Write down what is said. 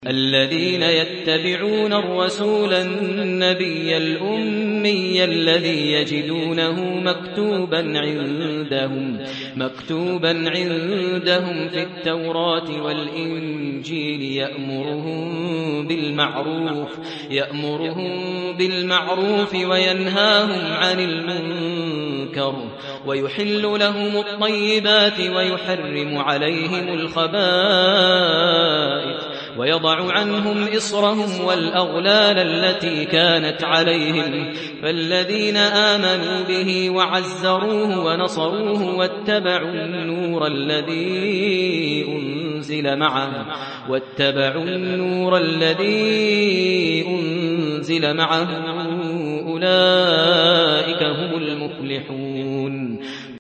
الذين يتبعون الرسول النبي الأمي الذي يجدونه مكتوبا عندهم في التوراة والإنجيل يأمرهم بالمعروف وينهاهم عن المنكر ويحل لهم الطيبات ويحرم عليهم الخبائث ويضع عنهم إصرهم والأغلال التي كانت عليهم فالذين آمنوا به وعزروه ونصروه واتبعوا النور الذي أنزل معه أولئك هم المفلحون